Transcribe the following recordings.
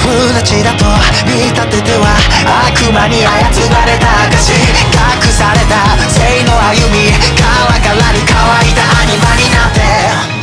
無知だと見立てては悪魔に操られた証隠された生の歩み川からに乾いたアニマになって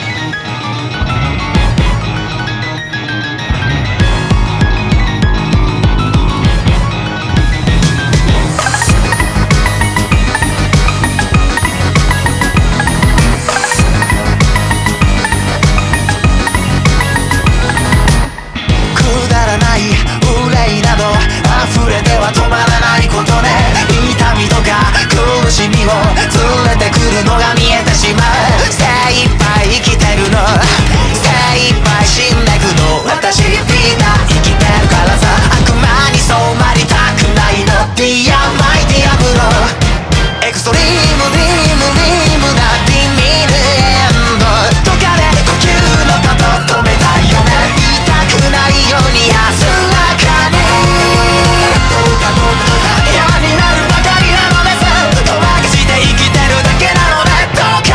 溢れては止まらないことで痛みとか苦しみを連れてくるのが見えてしまう精一杯生きてるの精一杯死んでくの私みんな生きてるからさ悪魔に染まりたくないの Dear my Diablo エクストリームリームリームなディミルエンドどっかで呼吸のこと止めたいよね痛くないように安らかに嫌になるばかりなのですごまかして生きてるだけなのでどうか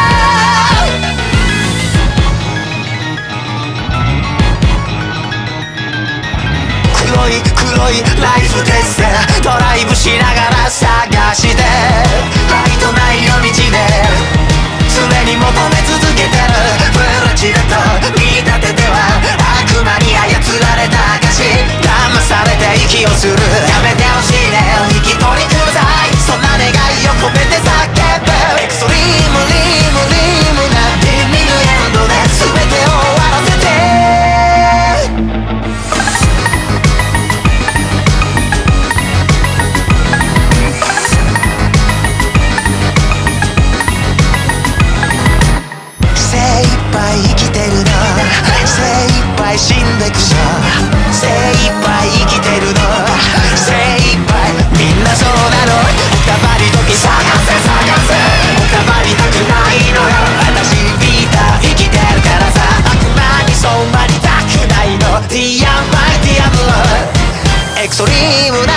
黒い黒いライフですドライブしながら探してライトない夜道で常に求め続けてる無知だと見立てては悪魔に操られた証騙されて息をするやめてほしいね引き取りくださいそんな願いを込めて叫ぶエクストリームリームリームなディミルエンドで全てを終わらせて精一杯生きてるの精一杯死んでくの精一杯生きてるの精一杯みんなそうなのくたばり時探せ探せくたばりたくないのよ私ビーター生きてるからさ悪魔に染まりたくないの Dear my Diablo エクストリームな